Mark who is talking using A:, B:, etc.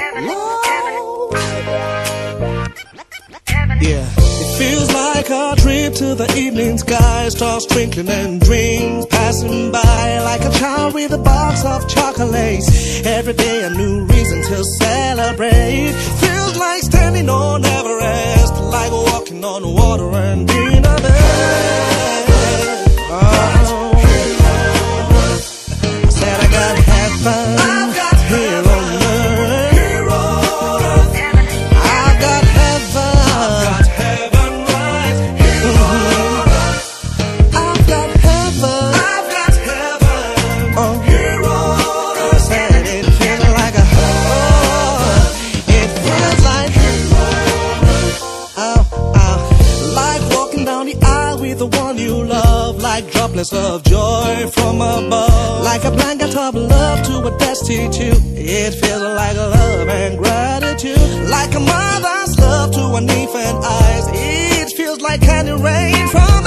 A: Yeah, it feels like a trip to the evening sky. Stars twinkling and dreams passing by. Like a child with a box of chocolates. Every day a new reason to celebrate. Feels like standing on Everest. Like walking on water and being a man. Oh. I said I gotta have fun here on earth. I've got heaven right here on earth. I've got heaven here on earth. Said it feels like a it feels like like walking down the aisle with the one you love. Like droplets of joy from above. Like a blanket of love to a destitute. It feels like love and gratitude. Like a mother's love to an infant eyes. It feels like candy rain from